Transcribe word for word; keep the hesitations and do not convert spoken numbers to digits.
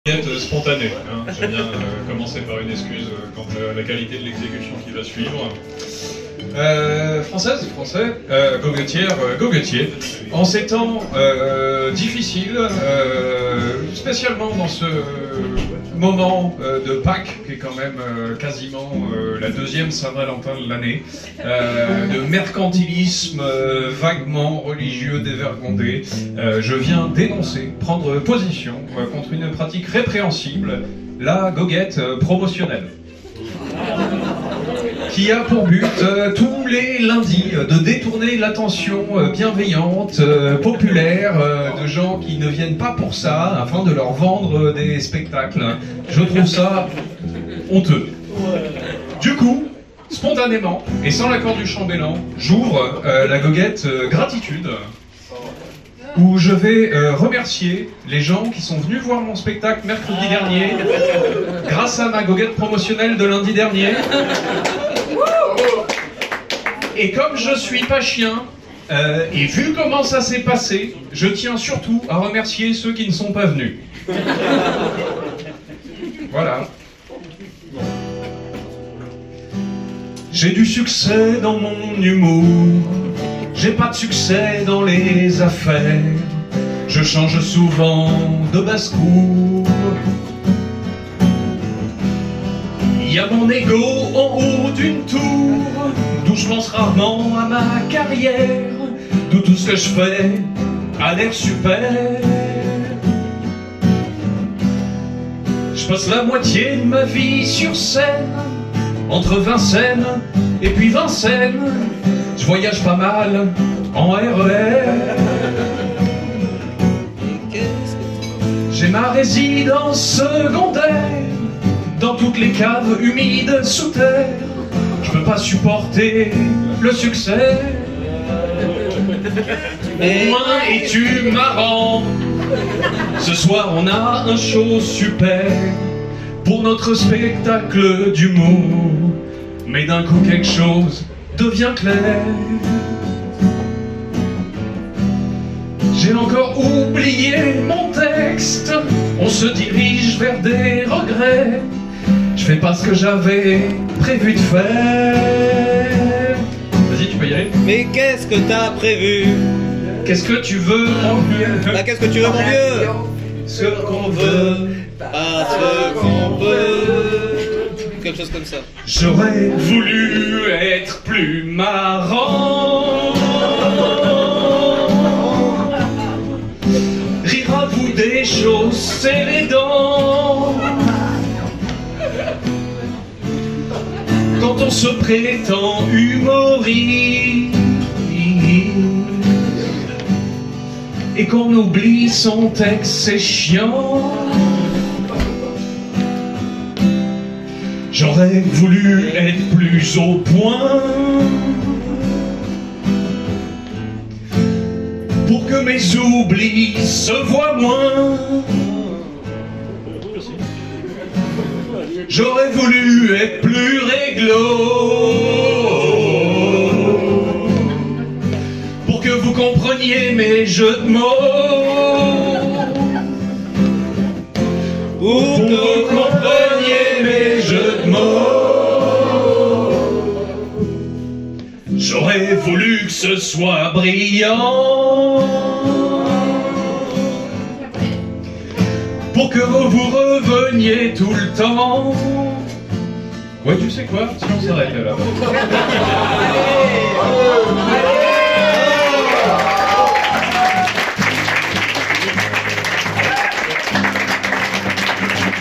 Spontanée. Hein. J'aime bien euh, commencer par une excuse euh, quant à la qualité de l'exécution qui va suivre. Euh, française, français, euh, goguetière, euh, goguetier. En ces temps euh, difficiles, euh, spécialement dans ce moment euh, de Pâques, qui est quand même euh, quasiment euh, la deuxième Saint-Valentin de l'année, euh, de mercantilisme euh, vaguement religieux dévergondé, euh, je viens dénoncer, prendre position euh, contre une pratique répréhensible, la goguette euh, promotionnelle, qui a pour but euh, tous les lundis euh, de détourner l'attention euh, bienveillante, euh, populaire, euh, de gens qui ne viennent pas pour ça, afin de leur vendre euh, des spectacles. Je trouve ça honteux. Du coup, spontanément, et sans l'accord du chambellan, j'ouvre euh, la goguette euh, gratitude, où je vais euh, remercier les gens qui sont venus voir mon spectacle mercredi dernier, grâce à ma goguette promotionnelle de lundi dernier. Et comme je suis pas chien, euh, et vu comment ça s'est passé, je tiens surtout à remercier ceux qui ne sont pas venus. Voilà. J'ai du succès dans mon humour, j'ai pas de succès dans les affaires, je change souvent de basse-cour. Il y a mon ego en haut d'une tour, d'où je pense rarement à ma carrière, d'où tout ce que je fais a l'air super. Je passe la moitié de ma vie sur scène, entre Vincennes et puis Vincennes. Je voyage pas mal en R E R. J'ai ma résidence secondaire dans toutes les caves humides sous terre. Je peux pas supporter le succès. Au moins es-tu marrant. Ce soir on a un show super pour notre spectacle d'humour. Mais d'un coup quelque chose devient clair. J'ai encore oublié mon texte. On se dirige vers des regrets. Je fais pas ce que j'avais prévu de faire. Vas-y, tu peux y aller. Mais qu'est-ce que t'as prévu? Qu'est-ce que tu veux, mon vieux? Bah, qu'est-ce que tu veux, mon vieux? Ce qu'on veut, pas ce qu'on peut. Quelque chose comme ça. J'aurais voulu être plus marrant. Rire à vous des choses, c'est les dents. Quand on se prétend humoriste et qu'on oublie son texte, c'est chiant. J'aurais voulu être plus au point pour que mes oublis se voient moins. J'aurais voulu être plus réglo pour que vous compreniez mes jeux de mots, pour que vous compreniez mes jeux de mots. J'aurais voulu que ce soit brillant pour que vous reveniez tout le temps. Ouais, tu sais quoi? Sinon on s'arrête là.